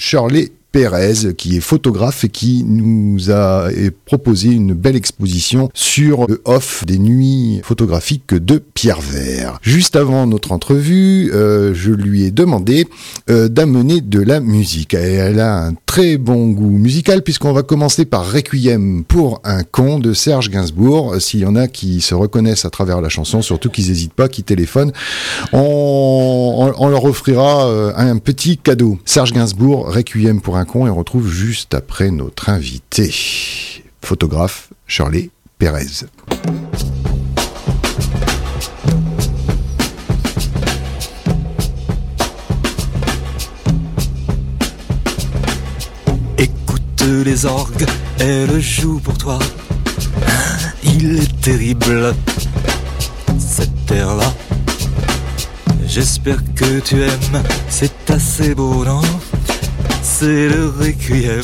Shirley Pérez, qui est photographe et qui nous a proposé une belle exposition sur le off des nuits photographiques de Pierre Vert. Juste avant notre entrevue, je lui ai demandé d'amener de la musique. Et elle a un très bon goût musical, puisqu'on va commencer par Requiem pour un con de Serge Gainsbourg. S'il y en a qui se reconnaissent à travers la chanson, surtout qu'ils n'hésitent pas, qui téléphonent, on leur offrira un petit cadeau. Serge Gainsbourg, Requiem pour un con, et on retrouve juste après notre invité, photographe Shirley Pérez. Écoute les orgues, elles jouent pour toi. Il est terrible, cet air-là. J'espère que tu aimes, c'est assez beau, non? C'est le requiem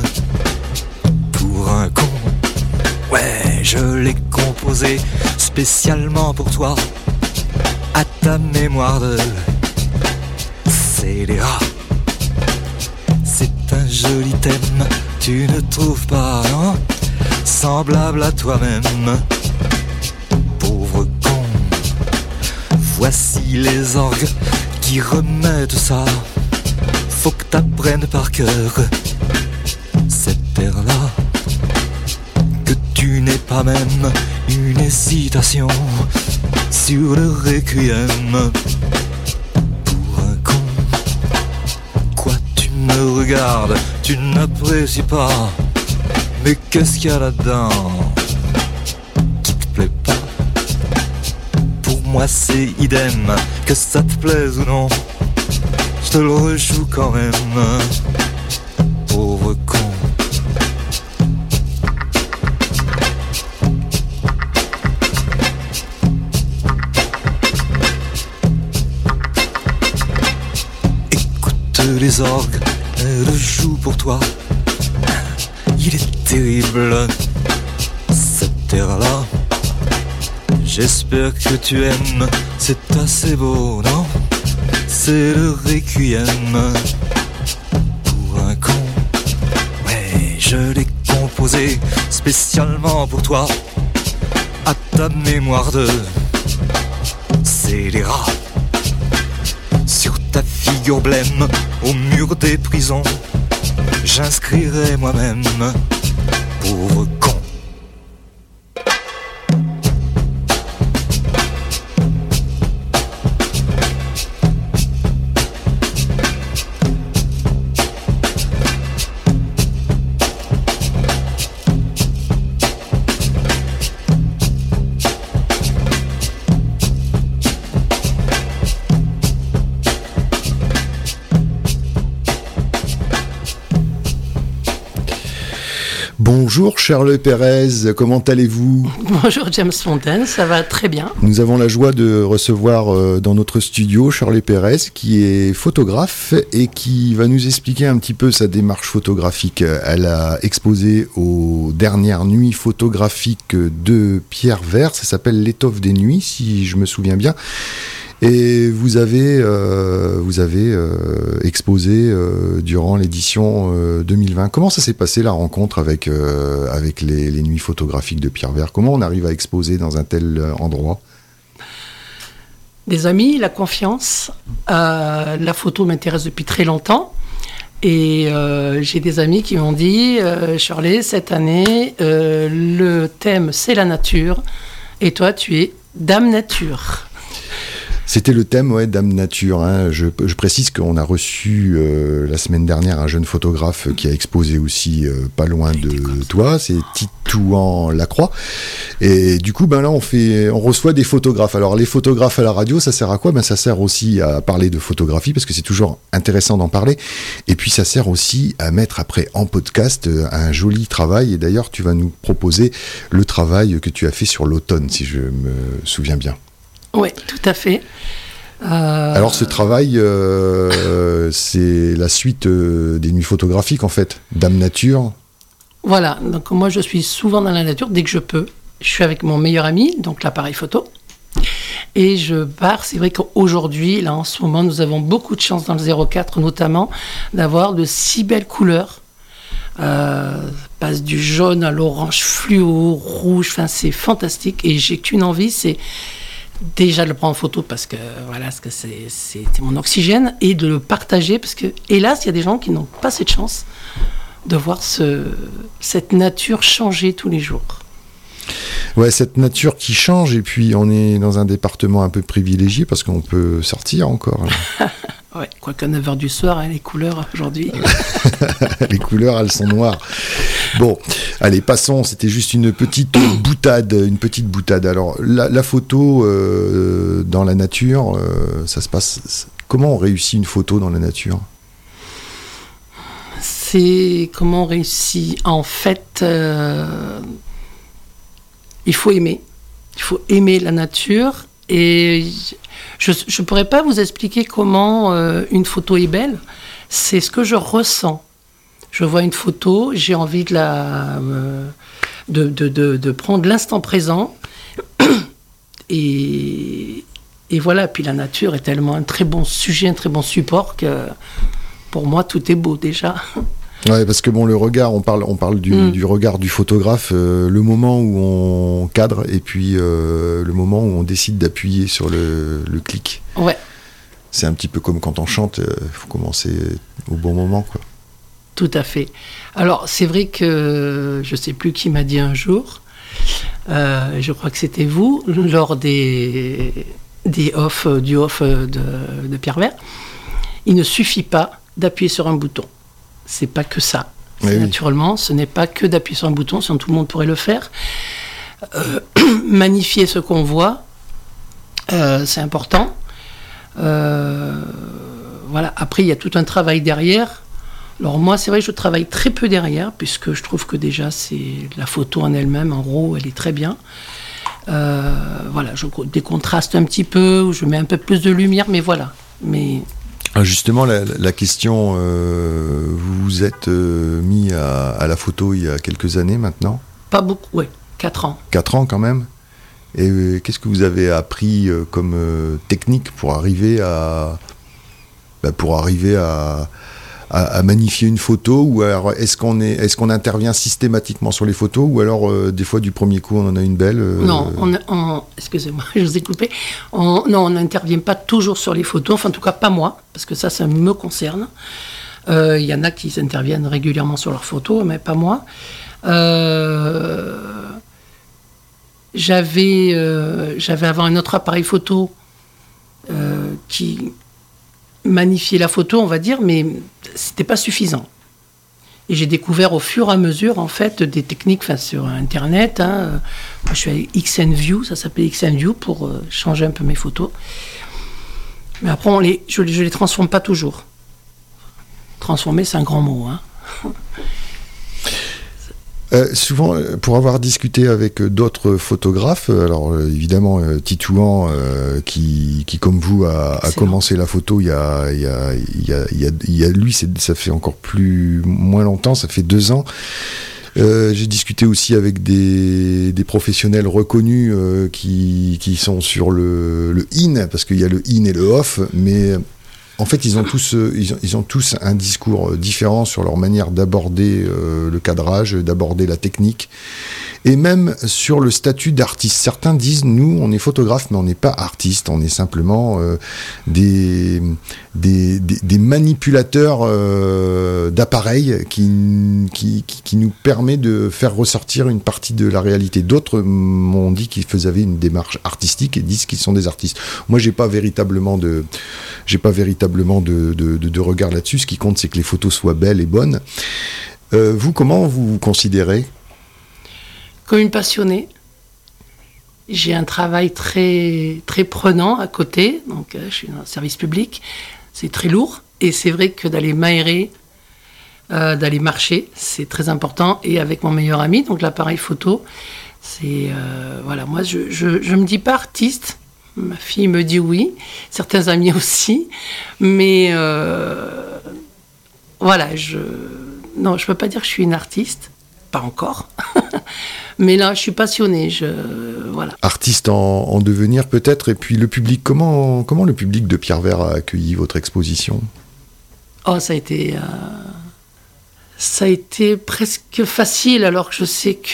pour un con. Ouais, je l'ai composé spécialement pour toi, à ta mémoire de scélérat. C'est un joli thème, tu ne trouves pas, non? Semblable à toi-même, pauvre con. Voici les orgues qui remettent ça. Faut que t'apprennes par cœur cet air-là, que tu n'aies pas même une hésitation sur le requiem pour un con. Quoi, tu me regardes, tu n'apprécies pas, mais qu'est-ce qu'il y a là-dedans qui te plaît pas? Pour moi c'est idem, que ça te plaise ou non, je te le rejoue quand même, pauvre con. Écoute les orgues, elles jouent pour toi. Il est terrible, cet air-là. J'espère que tu aimes, c'est assez beau, non? C'est le requiem pour un con. Ouais, je l'ai composé spécialement pour toi, à ta mémoire de scélérat. Sur ta figure blême, au mur des prisons, j'inscrirai moi-même, pauvre con. Bonjour Shirley Pérez, comment allez-vous? Bonjour James Fontaine, ça va très bien. Nous avons la joie de recevoir dans notre studio Shirley Pérez, qui est photographe et qui va nous expliquer un petit peu sa démarche photographique. Elle a exposé aux dernières nuits photographiques de Pierre Vert, ça s'appelle L'étoffe des nuits, si je me souviens bien. Et vous avez exposé durant l'édition 2020. Comment ça s'est passé la rencontre avec les nuits photographiques de Pierre Vert? Comment on arrive à exposer dans un tel endroit? Des amis, la confiance. La photo m'intéresse depuis très longtemps. Et j'ai des amis qui m'ont dit Shirley, cette année, le thème c'est la nature. Et toi, tu es Dame Nature. C'était le thème, ouais, Dame Nature. Hein. Je précise qu'on a reçu la semaine dernière un jeune photographe qui a exposé aussi pas loin de toi, c'est Titouan Lacroix. Et du coup, ben là, on reçoit des photographes. Alors, les photographes à la radio, ça sert à quoi? Ben, ça sert aussi à parler de photographie, parce que c'est toujours intéressant d'en parler. Et puis, ça sert aussi à mettre après en podcast un joli travail. Et d'ailleurs, tu vas nous proposer le travail que tu as fait sur l'automne, si je me souviens bien. Oui, tout à fait. Alors ce travail, c'est la suite des nuits photographiques en fait, Dame Nature. Voilà, donc moi je suis souvent dans la nature dès que je peux. Je suis avec mon meilleur ami, donc l'appareil photo. Et je pars, c'est vrai qu'aujourd'hui, là en ce moment, nous avons beaucoup de chance dans le 04 notamment, d'avoir de si belles couleurs. Passe du jaune à l'orange fluo, rouge, enfin c'est fantastique. Et j'ai qu'une envie, c'est déjà de le prendre en photo parce que voilà, parce que c'est mon oxygène, et de le partager parce que, hélas, il y a des gens qui n'ont pas cette chance de voir cette nature changer tous les jours. Ouais, cette nature qui change, et puis on est dans un département un peu privilégié parce qu'on peut sortir encore. Ouais, quoiqu'à 9h du soir, hein, les couleurs aujourd'hui. Les couleurs, elles sont noires. Bon, allez, passons. C'était juste une petite boutade. Alors, la photo dans la nature, ça se passe. Comment on réussit une photo dans la nature ? C'est comment on réussit. En fait, il faut aimer. Il faut aimer la nature. Et je ne pourrais pas vous expliquer comment une photo est belle. C'est ce que je ressens. Je vois une photo, j'ai envie de prendre l'instant présent. Et voilà. Puis la nature est tellement un très bon sujet, un très bon support que pour moi, tout est beau déjà. Ouais, parce que bon, le regard, on parle du regard du photographe, le moment où on cadre et puis le moment où on décide d'appuyer sur le clic. Ouais. C'est un petit peu comme quand on chante, il faut commencer au bon moment, quoi. Tout à fait. Alors, c'est vrai que je ne sais plus qui m'a dit un jour, je crois que c'était vous, lors du off de Pierre Vert, il ne suffit pas d'appuyer sur un bouton. C'est pas que ça. Oui. Naturellement, ce n'est pas que d'appuyer sur un bouton, sinon tout le monde pourrait le faire. Magnifier ce qu'on voit, c'est important. Voilà. Après, il y a tout un travail derrière. Alors moi, c'est vrai que je travaille très peu derrière, puisque je trouve que déjà, c'est la photo en elle-même, en RAW, elle est très bien. Voilà, je décontraste un petit peu, je mets un peu plus de lumière, mais voilà. Mais... Justement, la question, vous vous êtes mis à la photo il y a quelques années maintenant ? Pas beaucoup, oui, 4 ans. 4 ans quand même. Et qu'est-ce que vous avez appris comme technique pour arriver à magnifier une photo, ou alors est-ce qu'on intervient systématiquement sur les photos, ou alors des fois du premier coup on en a une belle Non, excusez-moi, je vous ai coupé. On n'intervient pas toujours sur les photos, enfin en tout cas pas moi, parce que ça me concerne. Il y en a qui interviennent régulièrement sur leurs photos, mais pas moi. J'avais avant un autre appareil photo qui magnifier la photo, on va dire, mais c'était pas suffisant. Et j'ai découvert au fur et à mesure, en fait, des techniques sur Internet. Moi, je suis avec XNView, ça s'appelle XNView, pour changer un peu mes photos. Mais après, je les transforme pas toujours. Transformer, c'est un grand mot. Souvent, pour avoir discuté avec d'autres photographes, alors évidemment Titouan, qui comme vous a commencé la photo il y a lui, ça fait encore moins longtemps, ça fait 2 ans. J'ai discuté aussi avec des professionnels reconnus qui sont sur le in, parce qu'il y a le in et le off, mais en fait, ils ont tous un discours différent sur leur manière d'aborder le cadrage, d'aborder la technique, et même sur le statut d'artiste. Certains disent, nous, on est photographe, mais on n'est pas artiste, on est simplement des manipulateurs d'appareils qui nous permet de faire ressortir une partie de la réalité. D'autres m'ont dit qu'ils faisaient une démarche artistique et disent qu'ils sont des artistes. Moi, j'ai pas véritablement de regard là-dessus. Ce qui compte, c'est que les photos soient belles et bonnes. Vous, comment vous considérez ? Comme une passionnée. J'ai un travail très, très prenant à côté. Donc, je suis dans le service public. C'est très lourd. Et c'est vrai que d'aller m'aérer, d'aller marcher, c'est très important. Et avec mon meilleur ami, donc l'appareil photo, c'est... voilà, moi, je me dis pas artiste. Ma fille me dit oui, certains amis aussi, mais voilà, je peux pas dire que je suis une artiste, pas encore. Mais là, je suis passionnée. Voilà. Artiste en devenir peut-être, et puis le public, comment le public de Pierrevert a accueilli votre exposition ? Oh, ça a été presque facile, alors que je sais que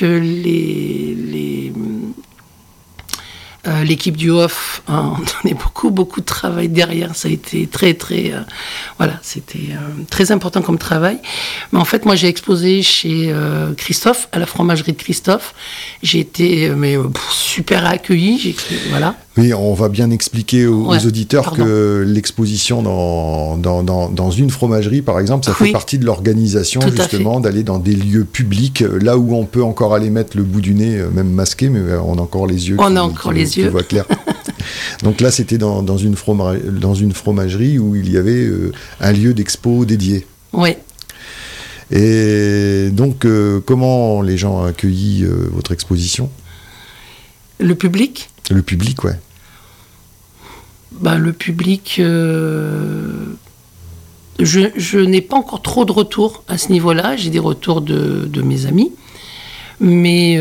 l'équipe du Off a donné beaucoup de travail derrière. Ça a été très, c'était très important comme travail. Mais en fait, moi, j'ai exposé chez Christophe, à la fromagerie de Christophe. J'ai été super accueillie. Voilà. Oui, on va bien expliquer aux auditeurs que l'exposition dans une fromagerie, par exemple, ça fait partie de l'organisation, justement, d'aller dans des lieux publics, là où on peut encore aller mettre le bout du nez, même masqué, mais on a encore les yeux qui voient clair. Donc là, c'était dans une fromagerie où il y avait un lieu d'expo dédié. Oui. Et donc, comment les gens ont accueilli votre exposition ? Le public ? Le public, ouais. Le public, je n'ai pas encore trop de retours à ce niveau-là. J'ai des retours de mes amis, mais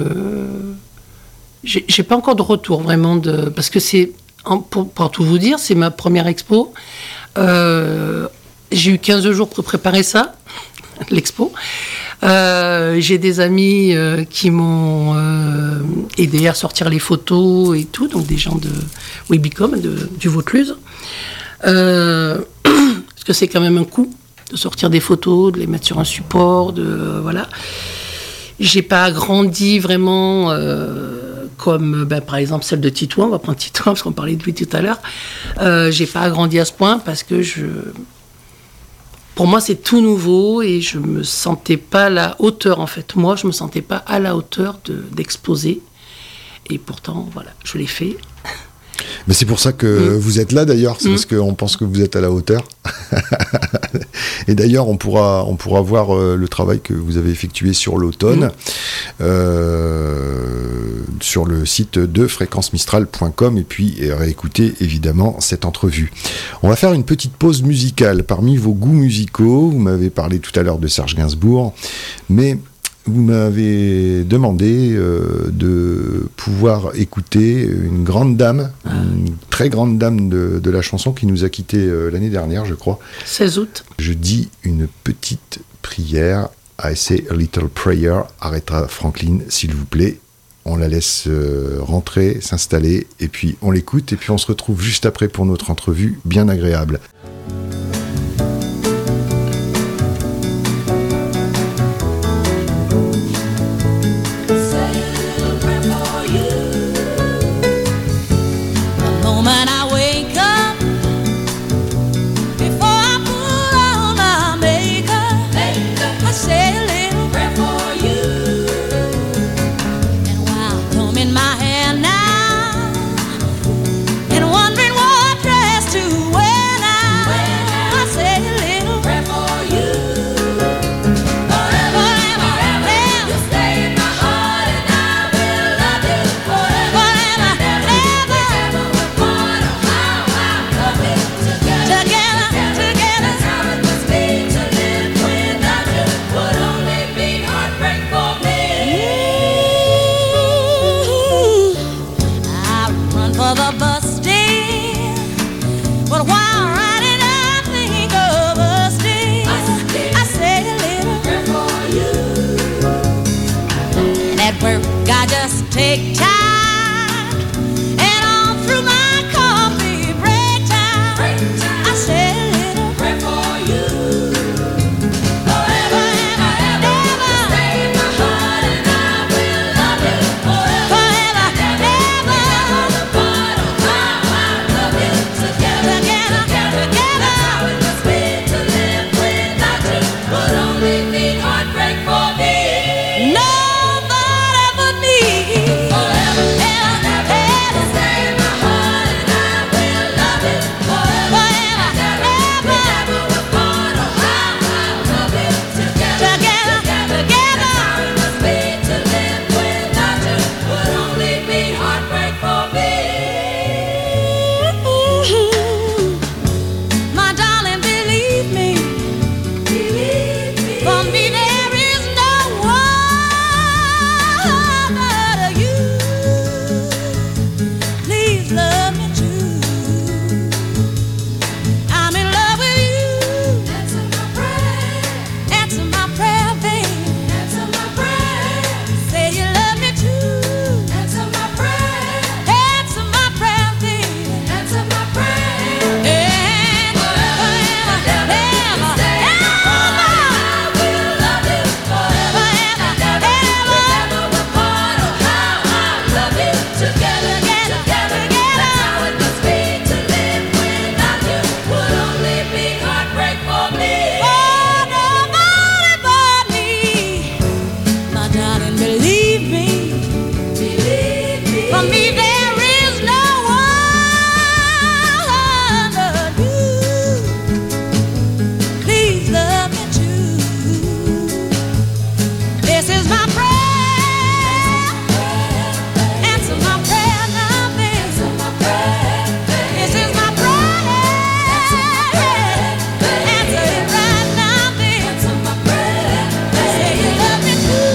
j'ai pas encore de retour vraiment parce que c'est, pour tout vous dire, c'est ma première expo. J'ai eu 15 jours pour préparer ça, l'expo. J'ai des amis qui m'ont aidé à sortir les photos et tout, donc des gens de Webicom, du Vaucluse. Parce que c'est quand même un coût de sortir des photos, de les mettre sur un support, voilà. J'ai pas agrandi vraiment comme par exemple celle de Titouan, on va prendre Titouan parce qu'on parlait de lui tout à l'heure. J'ai pas agrandi à ce point parce que pour moi, c'est tout nouveau et je me sentais pas à la hauteur, en fait. Moi, je me sentais pas à la hauteur d'exposer. Et pourtant, voilà, je l'ai fait. Mais c'est pour ça que vous êtes là, d'ailleurs. C'est parce qu'on pense que vous êtes à la hauteur. Et d'ailleurs, on pourra voir le travail que vous avez effectué sur l'automne sur le site de fréquencemistral.com et puis réécouter évidemment cette entrevue. On va faire une petite pause musicale parmi vos goûts musicaux. Vous m'avez parlé tout à l'heure de Serge Gainsbourg, mais vous m'avez demandé de pouvoir écouter une grande dame, une très grande dame de la chanson qui nous a quittés l'année dernière, je crois. 16 août. Je dis une petite prière. I say a little prayer. Aretha Franklin, s'il vous plaît. On la laisse rentrer, s'installer, et puis on l'écoute, et puis on se retrouve juste après pour notre entrevue bien agréable. And wondering what dress to wear now. For me there is no one but you. Please love me too. This is my prayer. Answer my prayer now, baby. This is my prayer. Answer it right now, baby. Say you love me too.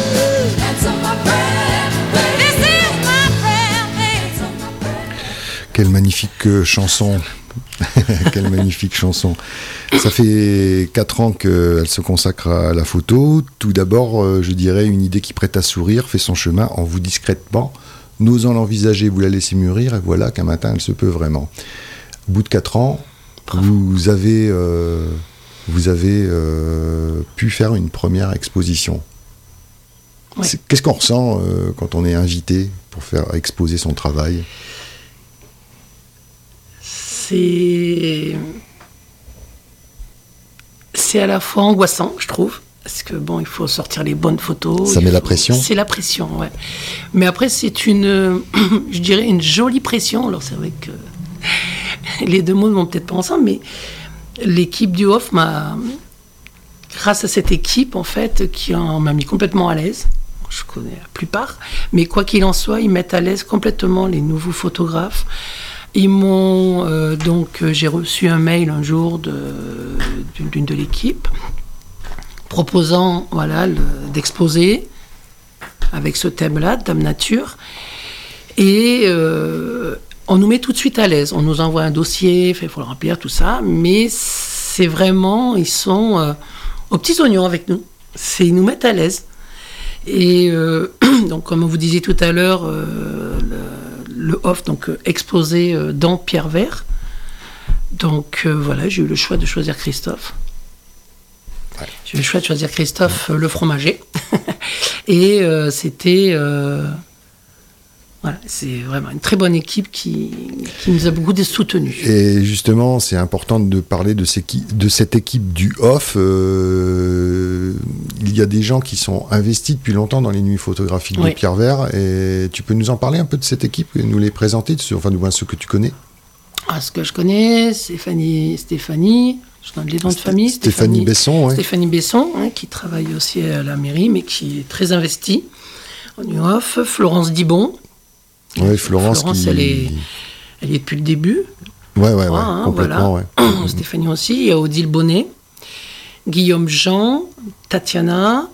This is my prayer, baby. Quelle magnifique chanson. Quelle magnifique chanson. Ça fait 4 ans qu'elle se consacre à la photo. Tout d'abord, je dirais, une idée qui prête à sourire, fait son chemin en vous discrètement, n'osant l'envisager, vous la laissez mûrir, et voilà qu'un matin, elle se peut vraiment. Au bout de 4 ans, vous avez pu faire une première exposition. Ouais. Qu'est-ce qu'on ressent quand on est invité pour faire exposer son travail ? C'est à la fois angoissant, je trouve, parce que bon, il faut sortir les bonnes photos. Ça met la pression ? C'est la pression, ouais. Mais après, c'est une, je dirais, une jolie pression. Alors c'est vrai que les deux mots ne vont peut-être pas ensemble, mais l'équipe du Off grâce à cette équipe, en fait, m'a mis complètement à l'aise. Je connais la plupart, mais quoi qu'il en soit, ils mettent à l'aise complètement les nouveaux photographes. Ils m'ont j'ai reçu un mail un jour d'une de l'équipe proposant d'exposer avec ce thème-là, Dame Nature, et on nous met tout de suite à l'aise. On nous envoie un dossier, il faut le remplir, tout ça, mais c'est vraiment, ils sont aux petits oignons avec nous. Ils nous mettent à l'aise. Et donc, comme vous disiez tout à l'heure, le Off exposé dans Pierrevert. Donc voilà, j'ai eu le choix de choisir Christophe. Ouais. J'ai eu le choix de choisir Christophe le fromager. Et c'était... voilà, c'est vraiment une très bonne équipe qui nous a beaucoup soutenus. Et justement, c'est important de parler de cette équipe du Off. Il y a des gens qui sont investis depuis longtemps dans les nuits photographiques de Pierrevert. Et tu peux nous en parler un peu de cette équipe et nous les présenter, enfin du moins ceux que tu connais? Ce que je connais, Stéphanie, je donne les noms de famille. Stéphanie Besson, ouais. Stéphanie Besson, qui travaille aussi à la mairie, mais qui est très investie en New Off. Florence Dibon. Oui, Florence elle est depuis le début. Ouais, complètement, voilà. Ouais. Stéphanie aussi, il y a Odile Bonnet, Guillaume Jean, Tatiana,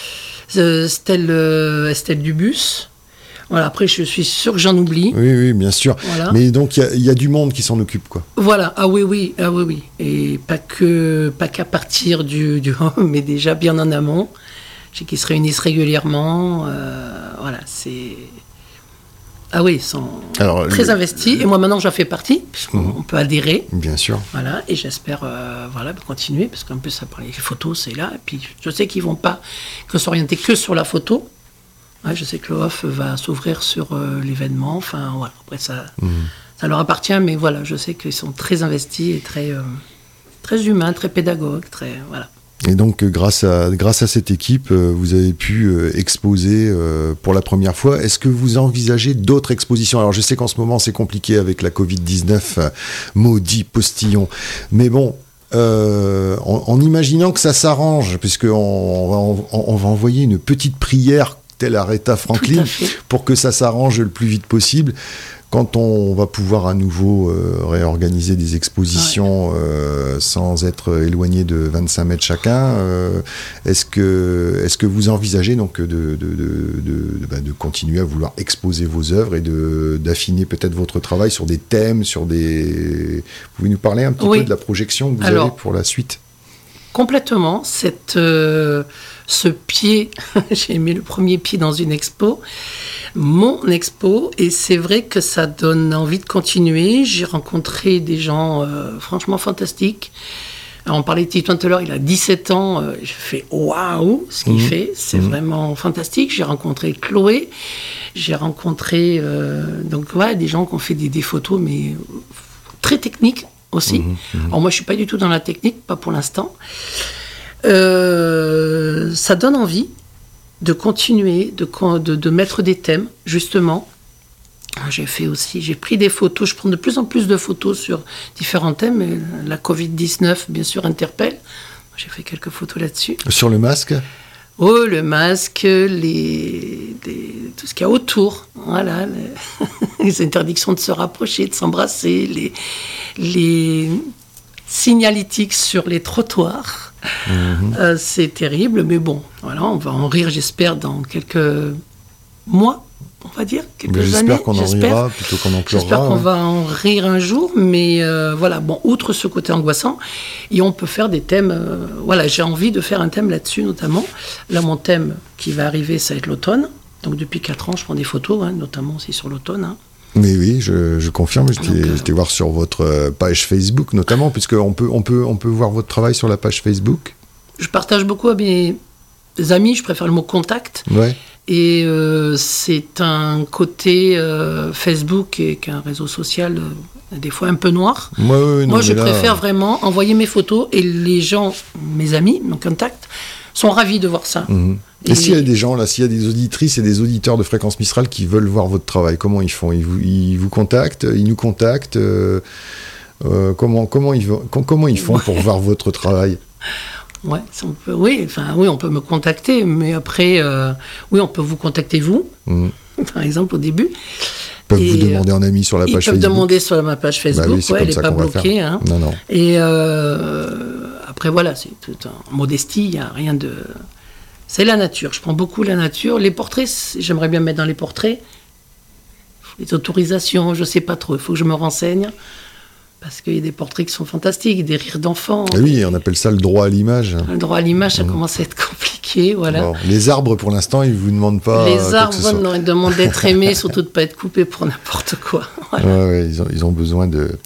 Estelle Dubus. Voilà, après, je suis sûre que j'en oublie. Oui, bien sûr. Voilà. Mais donc, il y a du monde qui s'en occupe, quoi. Voilà, ah oui. Et pas qu'à partir du home, mais déjà bien en amont. Je sais qu'ils se réunissent régulièrement. Voilà, c'est... Ah oui, ils sont très investis. Et moi, maintenant, j'en fais partie, puisqu'on peut adhérer. Bien sûr. Voilà, et j'espère continuer, parce qu'en plus, ça parle des photos, c'est là. Et puis, je sais qu'ils ne vont pas s'orienter que sur la photo. Ouais, je sais que le Off va s'ouvrir sur l'événement. Enfin, voilà. Après, ça leur appartient, mais voilà, je sais qu'ils sont très investis et très humains, très pédagogues, voilà. Et donc, grâce à cette équipe, vous avez pu exposer pour la première fois. Est-ce que vous envisagez d'autres expositions ? Alors, je sais qu'en ce moment, c'est compliqué avec la Covid-19, maudit postillon. Mais bon, en imaginant que ça s'arrange, puisqu'on va envoyer une petite prière telle Aretha Franklin pour que ça s'arrange le plus vite possible. Quand on va pouvoir à nouveau réorganiser des expositions sans être éloigné de 25 mètres chacun, est-ce que vous envisagez donc de continuer à vouloir exposer vos œuvres et d'affiner peut-être votre travail sur des thèmes, Vous pouvez nous parler un petit peu de la projection que vous avez pour la suite ? Complètement. Ce pied, j'ai mis le premier pied dans une expo, mon expo, et c'est vrai que ça donne envie de continuer. J'ai rencontré des gens franchement fantastiques. Alors, on parlait de Tito tout à l'heure, il a 17 ans, j'ai fait waouh, ce qu'il fait, c'est vraiment fantastique. J'ai rencontré Chloé, j'ai rencontré des gens qui ont fait des photos, mais très techniques aussi. Alors moi, je suis pas du tout dans la technique, pas pour l'instant. Ça donne envie de continuer, de mettre des thèmes, justement. J'ai pris des photos, je prends de plus en plus de photos sur différents thèmes. Et la Covid-19, bien sûr, interpelle. J'ai fait quelques photos là-dessus. Sur le masque ? Oh, le masque, tout ce qu'il y a autour. Voilà, les interdictions de se rapprocher, de s'embrasser, les signalétiques sur les trottoirs. C'est terrible, mais bon, voilà, on va en rire, j'espère, dans quelques mois. On va dire quelques années. J'espère qu'on en rira plutôt qu'on en pleurera. J'espère qu'on va en rire un jour, mais voilà, bon, outre ce côté angoissant, et on peut faire des thèmes, voilà, j'ai envie de faire un thème là-dessus notamment. Là, mon thème qui va arriver, ça va être l'automne. Donc depuis 4 ans, je prends des photos, hein, notamment aussi sur l'automne. Hein. Mais oui, je confirme, j'étais voir sur votre page Facebook notamment, puisqu'on peut voir votre travail sur la page Facebook. Je partage beaucoup à mes amis, je préfère le mot contact. Ouais. Et c'est un côté Facebook qui est un réseau social des fois un peu noir. Moi, je préfère vraiment envoyer mes photos et les gens, mes amis, mon contact, sont ravis de voir ça. Et s'il y a des gens là, s'il y a des auditrices et des auditeurs de Fréquence Mistral qui veulent voir votre travail, comment ils font ? Ils vous contactent, ils nous contactent. Comment ils font pour voir votre travail ? Ouais, on peut me contacter, mais après, on peut vous contacter vous, par exemple au début. Ils peuvent vous demander un ami sur la page Facebook. Ils peuvent demander sur ma page Facebook, elle n'est pas bloquée. Hein. Non. Et après, voilà, c'est tout en modestie, il n'y a rien de... C'est la nature, je prends beaucoup la nature. Les portraits, j'aimerais bien me mettre dans les portraits. Les autorisations, je ne sais pas trop, il faut que je me renseigne. Parce qu'il y a des portraits qui sont fantastiques, des rires d'enfants. Et oui, on appelle ça le droit à l'image. Le droit à l'image, ça commence à être compliqué, voilà. Bon, les arbres, pour l'instant, ils ne vous demandent pas... Les arbres, non, ils demandent d'être aimés, surtout de ne pas être coupés pour n'importe quoi. Voilà. Ouais, ils ont besoin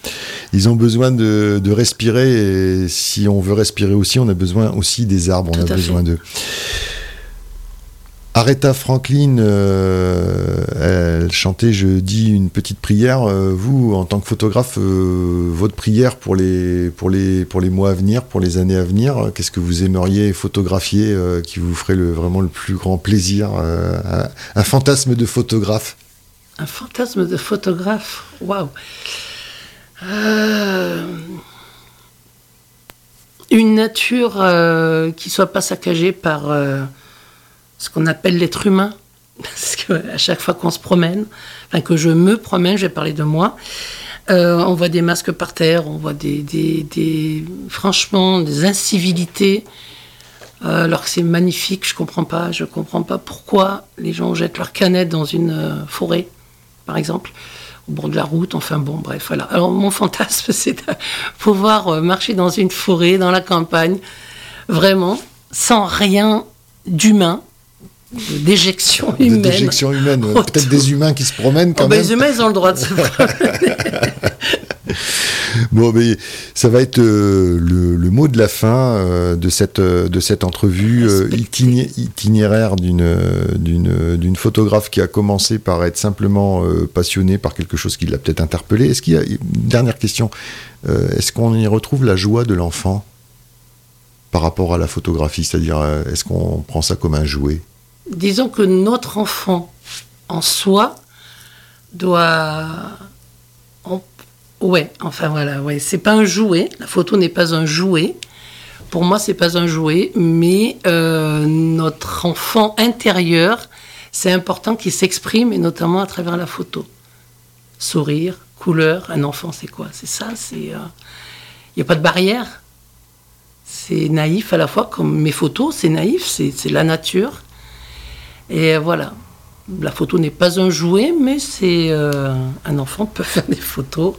de respirer, et si on veut respirer aussi, on a besoin aussi des arbres, on a besoin d'eux. Aretha Franklin, elle chantait « Je dis une petite prière ». Vous, en tant que photographe, votre prière pour les mois à venir, pour les années à venir, qu'est-ce que vous aimeriez photographier qui vous ferait vraiment le plus grand plaisir, un fantasme de photographe? Un fantasme de photographe, waouh. Une nature qui ne soit pas saccagée par... ce qu'on appelle l'être humain, parce qu'à chaque fois qu'on se promène, que je me promène, je vais parler de moi, on voit des masques par terre, on voit franchement des incivilités, alors que c'est magnifique, je comprends pas pourquoi les gens jettent leurs canettes dans une forêt, par exemple, au bord de la route, enfin bon, bref, voilà. Alors mon fantasme, c'est de pouvoir marcher dans une forêt, dans la campagne, vraiment, sans rien d'humain, d'éjection humaine. D'éjection humaine, peut-être des humains qui se promènent quand même. Les humains, ils ont le droit de se promener. Bon, mais ça va être le mot de la fin de cette entrevue itinéraire d'une photographe qui a commencé par être simplement passionnée par quelque chose qui l'a peut-être interpellée. Est-ce qu'il y a une dernière question, est-ce qu'on y retrouve la joie de l'enfant par rapport à la photographie, c'est-à-dire est-ce qu'on prend ça comme un jouet? Disons que notre enfant en soi doit... c'est pas un jouet, la photo n'est pas un jouet. Pour moi, c'est pas un jouet, mais notre enfant intérieur, c'est important qu'il s'exprime, et notamment à travers la photo. Sourire, couleur, un enfant, c'est quoi? C'est ça, il n'y a pas de barrière. C'est naïf à la fois, comme mes photos, c'est naïf, c'est la nature. Et voilà, la photo n'est pas un jouet, mais un enfant peut faire des photos.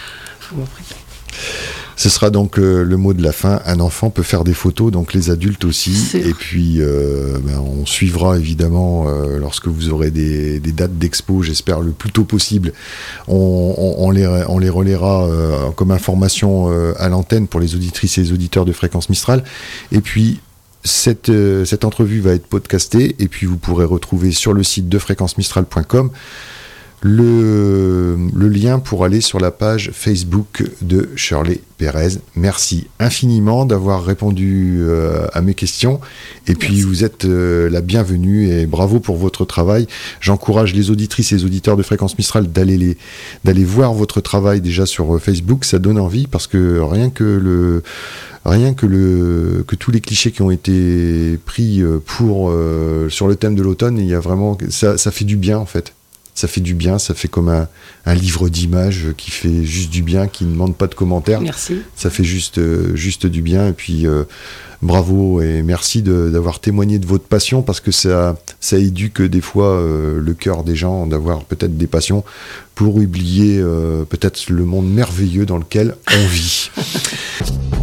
Ce sera donc le mot de la fin. Un enfant peut faire des photos, donc les adultes aussi. Et puis, on suivra évidemment lorsque vous aurez des dates d'expo, j'espère le plus tôt possible. On les relaiera comme information à l'antenne pour les auditrices et les auditeurs de Fréquence Mistral. Et puis, cette entrevue va être podcastée et puis vous pourrez retrouver sur le site de fréquencemistral.com le lien pour aller sur la page Facebook de Shirley Pérez. Merci infiniment d'avoir répondu à mes questions. Et puis, Merci. vous êtes la bienvenue et bravo pour votre travail. J'encourage les auditrices et les auditeurs de Fréquence Mistral d'aller voir votre travail déjà sur Facebook. Ça donne envie parce que rien que tous les clichés qui ont été pris sur le thème de l'automne, il y a vraiment ça fait du bien en fait. Ça fait du bien, ça fait comme un livre d'images qui fait juste du bien, qui ne demande pas de commentaires. Merci. Ça fait juste du bien. Et puis bravo et merci d'avoir témoigné de votre passion parce que ça éduque des fois le cœur des gens d'avoir peut-être des passions pour oublier peut-être le monde merveilleux dans lequel on vit.